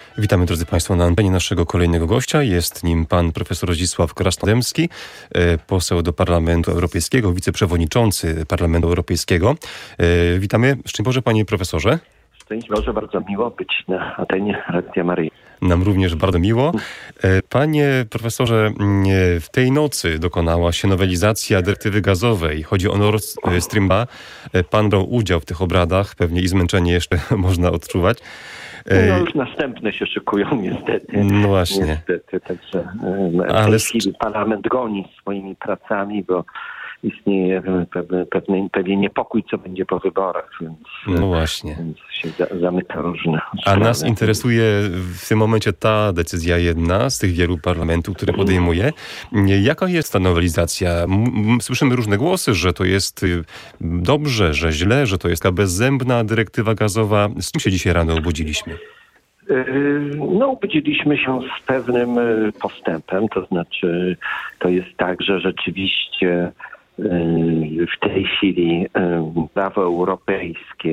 Witamy, drodzy Państwo, na antenie naszego kolejnego gościa. Jest nim pan profesor Zdzisław Krasnodębski, poseł do Parlamentu Europejskiego, wiceprzewodniczący Parlamentu Europejskiego. Witamy. Szczęść Boże, panie profesorze. Szczęść Boże, bardzo miło być na antenie Radia Maryja. Nam również bardzo miło. Panie profesorze, w tej nocy dokonała się nowelizacja dyrektywy gazowej. Chodzi o Nord Stream 2. Pan brał udział w tych obradach, pewnie i zmęczenie jeszcze można odczuwać. No już następne się szykują niestety. No właśnie. Niestety, także w tej chwili Parlament goni swoimi pracami, bo istnieje pewien niepokój, co będzie po wyborach, więc, no właśnie. Więc się zamyka różne sprawy. sprawy. A nas interesuje w tym momencie ta decyzja jedna z tych wielu parlamentów, które podejmuje. Jaka jest ta nowelizacja? Słyszymy różne głosy, że to jest dobrze, że źle, że to jest ta bezzębna dyrektywa gazowa. Z czym się dzisiaj rano obudziliśmy? No, obudziliśmy się z pewnym postępem, to znaczy to jest tak, że rzeczywiście w tej chwili prawo europejskie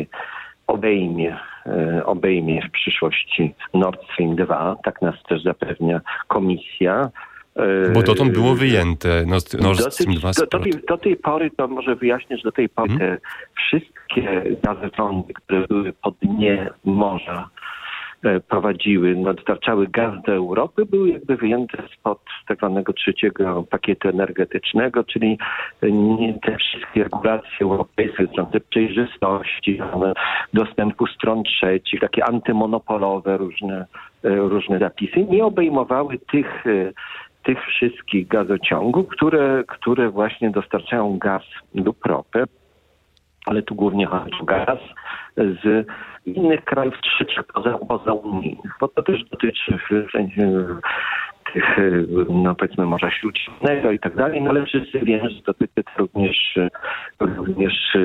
obejmie w przyszłości Nord Stream 2, tak nas też zapewnia Komisja. Bo dotąd było wyjęte Nord Stream 2. Do tej pory, to może wyjaśnię, że do tej pory te wszystkie gazociągi, które były po dnie morza, dostarczały gaz do Europy, były jakby wyjęte spod tak zwanego trzeciego pakietu energetycznego, czyli te wszystkie regulacje europejskie dotyczące przejrzystości, dostępu stron trzecich, takie antymonopolowe różne zapisy, nie obejmowały tych wszystkich gazociągów, które właśnie dostarczają gaz lub ropę, ale tu głównie chodzi o gaz z innych krajów trzecich pozaunijnych, bo to też dotyczy tych, no powiedzmy, Morza Śródziemnego i tak dalej, no ale wszyscy wiemy, że dotyczy również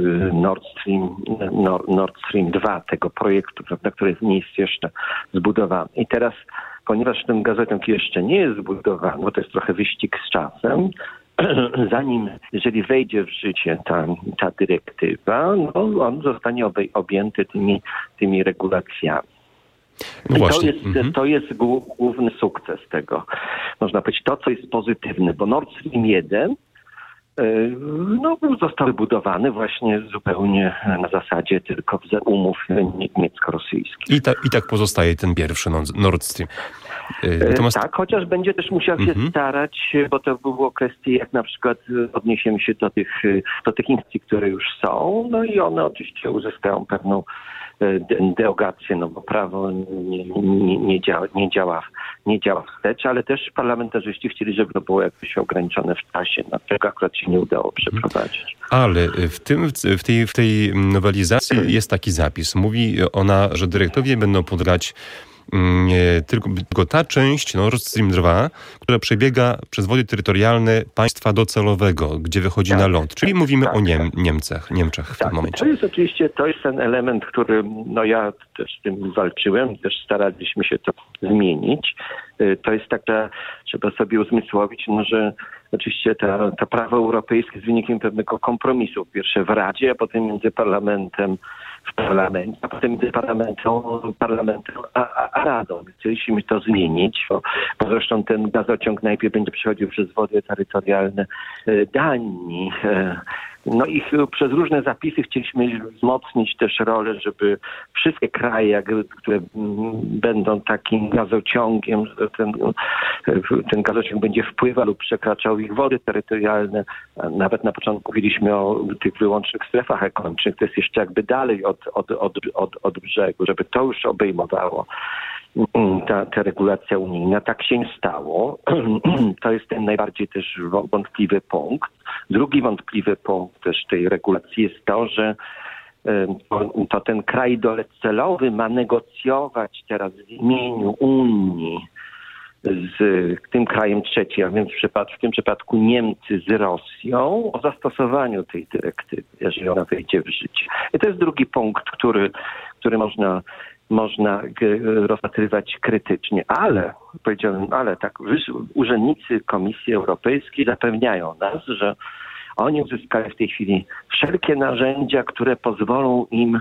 Nord Stream 2, tego projektu, prawda, który nie jest jeszcze zbudowany. I teraz, ponieważ ten gazociąg jeszcze nie jest zbudowany, bo to jest trochę wyścig z czasem, jeżeli wejdzie w życie ta dyrektywa, no on zostanie objęty tymi regulacjami. No właśnie. To jest główny sukces tego. Można powiedzieć, to, co jest pozytywne, bo Nord Stream 1 został wybudowany właśnie zupełnie na zasadzie tylko umów niemiecko-rosyjskich. I tak pozostaje ten pierwszy Nord Stream. Natomiast... Tak, chociaż będzie też musiał się starać, bo to było kwestie, jak na przykład odniesiemy się do tych instytucji, które już są, no i one oczywiście uzyskają pewną derogację, no bo prawo nie działa wstecz, ale też parlamentarzyści chcieli, żeby to było jakoś ograniczone w czasie, na czego akurat się nie udało przeprowadzić. Ale w tej nowelizacji jest taki zapis. Mówi ona, że dyrektywie będą podlegać tylko ta część Nord Stream 2, która przebiega przez wody terytorialne państwa docelowego, gdzie wychodzi na ląd. Czyli mówimy o Niemczech w tym momencie. To jest ten element, który ja też z tym walczyłem, też staraliśmy się to zmienić. To jest tak, że trzeba sobie uzmysłowić, że oczywiście to prawo europejskie jest wynikiem pewnego kompromisu. Pierwsze w Radzie, a potem między Parlamentem w Parlamencie, a potem między Parlamentem a Radą. Chcieliśmy to zmienić, bo zresztą ten gazociąg najpierw będzie przechodził przez wody terytorialne Danii. No i przez różne zapisy chcieliśmy wzmocnić też rolę, żeby wszystkie kraje, które będą takim gazociągiem, że ten gazociąg będzie wpływał lub przekraczał ich wody terytorialne. Nawet na początku mówiliśmy o tych wyłącznych strefach ekonomicznych, to jest jeszcze jakby dalej od brzegu, żeby to już obejmowało ta regulacja unijna. Tak się nie stało. To jest ten najbardziej też wątpliwy punkt. Drugi wątpliwy punkt też tej regulacji jest to, że to ten kraj docelowy ma negocjować teraz w imieniu Unii z tym krajem trzecim, a więc w tym przypadku Niemcy z Rosją, o zastosowaniu tej dyrektywy, jeżeli ona wejdzie w życie. I to jest drugi punkt, który można rozpatrywać krytycznie, ale tak, urzędnicy Komisji Europejskiej zapewniają nas, że oni uzyskali w tej chwili wszelkie narzędzia, które pozwolą im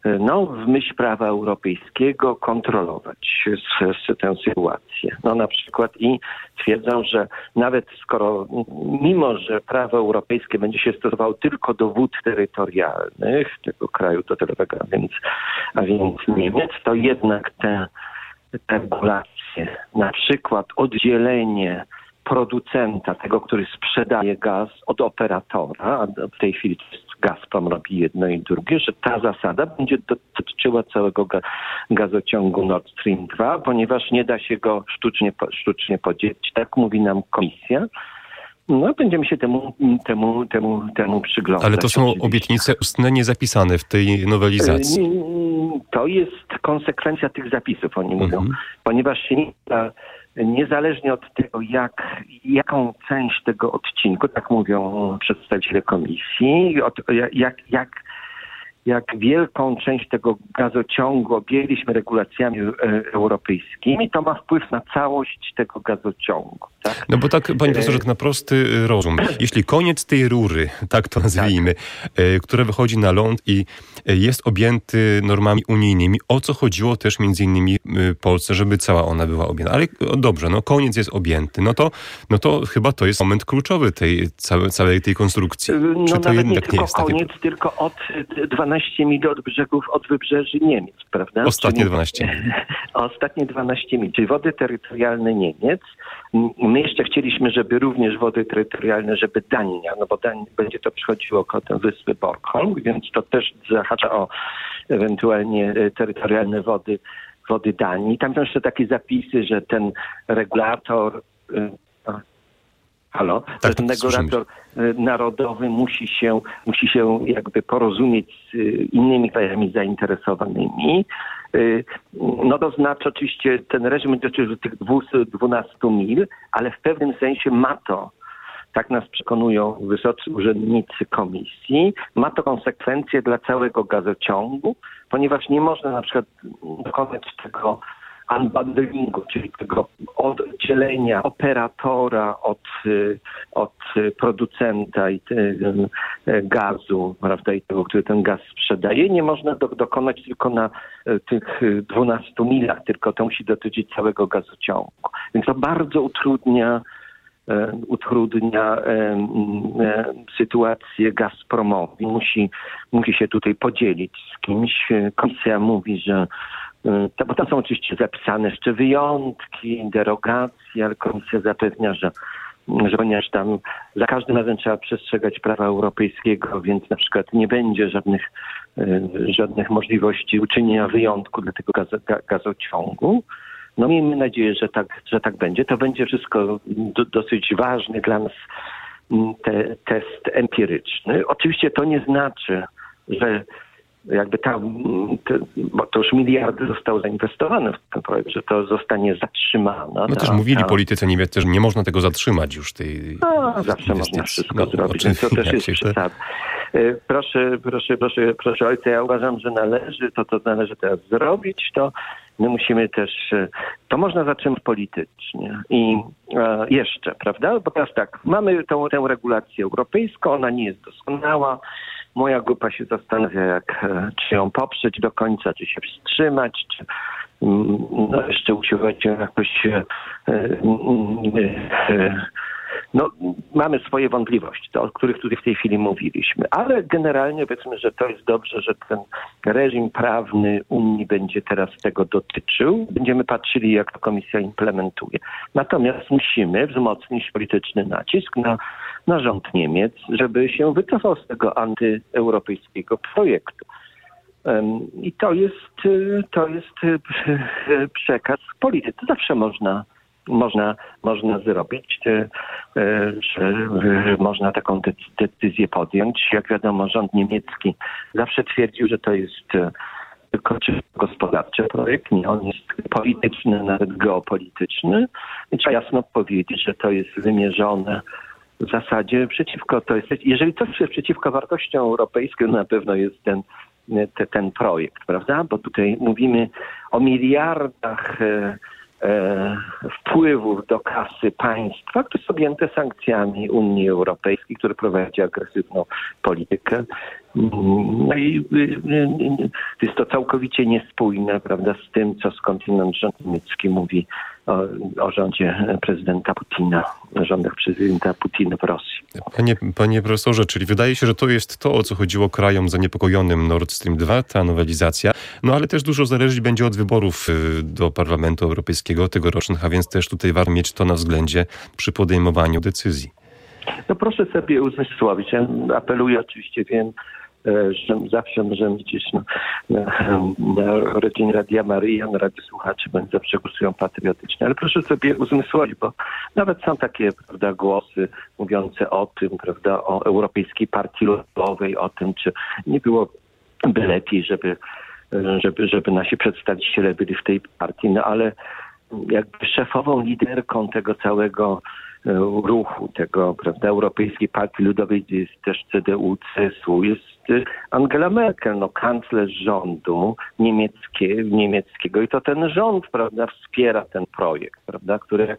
w myśl prawa europejskiego kontrolować tę sytuację. Na przykład i twierdzą, że nawet mimo że prawo europejskie będzie się stosowało tylko do wód terytorialnych tego kraju docelowego, a więc Niemiec, to jednak te regulacje, na przykład oddzielenie producenta, tego, który sprzedaje gaz od operatora, a w tej chwili to jest Gazprom robi jedno i drugie, że ta zasada będzie dotyczyła całego gazociągu Nord Stream 2, ponieważ nie da się go sztucznie podzielić. Tak mówi nam komisja. Będziemy się temu przyglądać. Ale to są oczywiście obietnice ustne niezapisane w tej nowelizacji. To jest konsekwencja tych zapisów, oni mówią, ponieważ się niezależnie od tego, jaką część tego odcinku, tak mówią przedstawiciele komisji, jak wielką część tego gazociągu objęliśmy regulacjami europejskimi, to ma wpływ na całość tego gazociągu. Tak? Bo tak, panie profesorze, na prosty rozum. Jeśli koniec tej rury, tak to nazwijmy, która wychodzi na ląd i jest objęty normami unijnymi, o co chodziło też między innymi Polsce, żeby cała ona była objęta. Ale dobrze, koniec jest objęty. No to chyba to jest moment kluczowy tej całej tej konstrukcji. Czy to jednak nie jest takie? Koniec, tylko od 12 mil od wybrzeży Niemiec, prawda? Ostatnie 12 mil. Ostatnie 12 mil, czyli wody terytorialne Niemiec. My jeszcze chcieliśmy, żeby również wody terytorialne, żeby Dania, bo będzie to przychodziło koło tej wyspy Bornholm, więc to też zahacza o ewentualnie terytorialne wody Danii. Tam są jeszcze takie zapisy, że ten regulator ten regulator narodowy musi się jakby porozumieć z innymi krajami zainteresowanymi. To znaczy oczywiście ten reżim dotyczy tych 12 mil, ale w pewnym sensie ma to, tak nas przekonują wysocy urzędnicy komisji, ma to konsekwencje dla całego gazociągu, ponieważ nie można na przykład dokonać tego unbundlingu, czyli tego oddzielenia operatora od producenta i gazu, prawda, i tego, który ten gaz sprzedaje. Nie można dokonać tylko na tych 12 milach, tylko to musi dotyczyć całego gazociągu. Więc to bardzo utrudnia sytuację Gazpromowi. Musi się tutaj podzielić z kimś. Komisja mówi, że bo tam są oczywiście zapisane jeszcze wyjątki, derogacje, ale komisja zapewnia, że ponieważ tam za każdym razem trzeba przestrzegać prawa europejskiego, więc na przykład nie będzie żadnych możliwości uczynienia wyjątku dla tego gazociągu. Miejmy nadzieję, że tak będzie. To będzie wszystko dosyć ważny dla nas test empiryczny. Oczywiście to nie znaczy, że jakby bo to już miliardy zostały zainwestowane w ten projekt, że to zostanie zatrzymane. Też mówili politycy niemieccy, że nie można tego zatrzymać już tej zawsze można wszystko zrobić, więc to też jest przesada. Proszę ojca, ja uważam, że należy teraz zrobić, to my musimy też, to można zatrzymać politycznie i jeszcze, prawda? Bo teraz tak, mamy tę regulację europejską, ona nie jest doskonała. Moja grupa się zastanawia, czy ją poprzeć do końca, czy się wstrzymać, czy jeszcze usiłować ją jakoś... mamy swoje wątpliwości, o których tutaj w tej chwili mówiliśmy, ale generalnie powiedzmy, że to jest dobrze, że ten reżim prawny Unii będzie teraz tego dotyczył. Będziemy patrzyli, jak to komisja implementuje. Natomiast musimy wzmocnić polityczny nacisk na rząd Niemiec, żeby się wycofał z tego antyeuropejskiego projektu. I to jest przekaz polityki. Zawsze można zrobić, że można taką decyzję podjąć. Jak wiadomo, rząd niemiecki zawsze twierdził, że to jest tylko gospodarczy projekt. Nie, on jest polityczny, nawet geopolityczny. I trzeba jasno powiedzieć, że to jest wymierzone w zasadzie przeciwko, jeżeli coś jest przeciwko wartościom europejskim, na pewno jest ten projekt, prawda? Bo tutaj mówimy o miliardach wpływów do kasy państwa, które są objęte sankcjami Unii Europejskiej, które prowadzi agresywną politykę. No i jest to całkowicie niespójne, prawda, z tym, co skądinąd rząd niemiecki mówi o rządzie prezydenta Putina, rządach prezydenta Putina w Rosji. Panie profesorze, czyli wydaje się, że to jest to, o co chodziło krajom zaniepokojonym Nord Stream 2, ta nowelizacja, no ale też dużo zależeć będzie od wyborów do Parlamentu Europejskiego tegorocznych, a więc też tutaj warto mieć to na względzie przy podejmowaniu decyzji. No proszę sobie uzmysłowić. Ja apeluję oczywiście, wiem, że zawsze możemy gdzieś na rodzinie Radia Maryja, na Radio Słuchaczy, bądź zawsze głosują patriotycznie, ale proszę sobie uzmysłowić, bo nawet są takie, prawda, głosy mówiące o tym, prawda, o Europejskiej Partii Ludowej, o tym, czy nie byłoby lepiej, żeby nasi przedstawiciele byli w tej partii, no ale jakby szefową, liderką tego całego ruchu, tego, prawda, Europejskiej Partii Ludowej, gdzie jest też CDU, CSU, jest Angela Merkel, kanclerz rządu niemieckiego i to ten rząd, prawda, wspiera ten projekt, prawda, który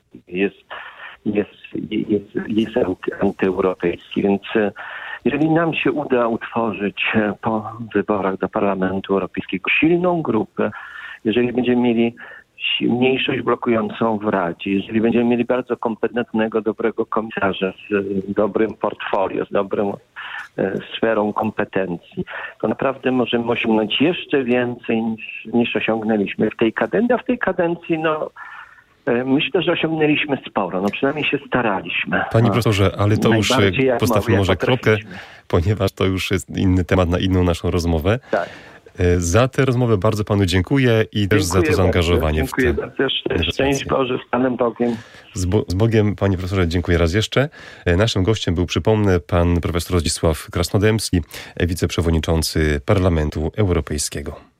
jest antyeuropejski, więc jeżeli nam się uda utworzyć po wyborach do Parlamentu Europejskiego silną grupę, jeżeli będziemy mieli mniejszość blokującą w Radzie, jeżeli będziemy mieli bardzo kompetentnego, dobrego komisarza z dobrym portfolio, z dobrą sferą kompetencji, to naprawdę możemy osiągnąć jeszcze więcej niż osiągnęliśmy w tej kadencji. A w tej kadencji, myślę, że osiągnęliśmy sporo. Przynajmniej się staraliśmy. Panie profesorze, ale to już postawmy może kropkę, ponieważ to już jest inny temat na inną naszą rozmowę. Tak. Za tę rozmowę bardzo panu dziękuję i też za to zaangażowanie. Dziękuję bardzo. Szczęść Boże, z Panem Bogiem. Z Bogiem, panie profesorze, dziękuję raz jeszcze. Naszym gościem był, przypomnę, pan profesor Zdzisław Krasnodębski, wiceprzewodniczący Parlamentu Europejskiego.